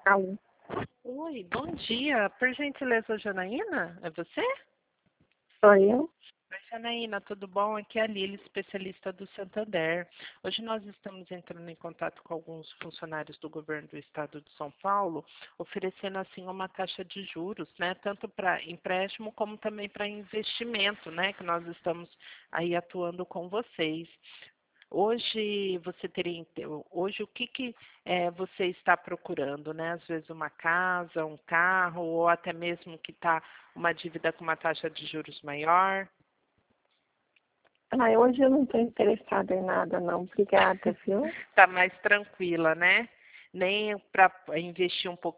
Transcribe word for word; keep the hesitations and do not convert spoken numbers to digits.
Alô, Oi, bom dia. Por gentileza, Janaína? É você? sou eu? Oi, Janaína, tudo bom? Aqui é a Lili, especialista do Santander. Hoje nós estamos entrando em contato com alguns funcionários do governo do estado de São Paulo, oferecendo assim uma taxa de juros, né? Tanto para empréstimo como também para investimento, né? Que nós estamos aí atuando com vocês. Hoje você teria, inte- hoje o que que eh, você está procurando, né? Às vezes uma casa, um carro, ou até mesmo que está uma dívida com uma taxa de juros maior. Ah, hoje eu não estou interessada em nada, não. Obrigada, viu? Está mais tranquila, né? Nem para investir um pouco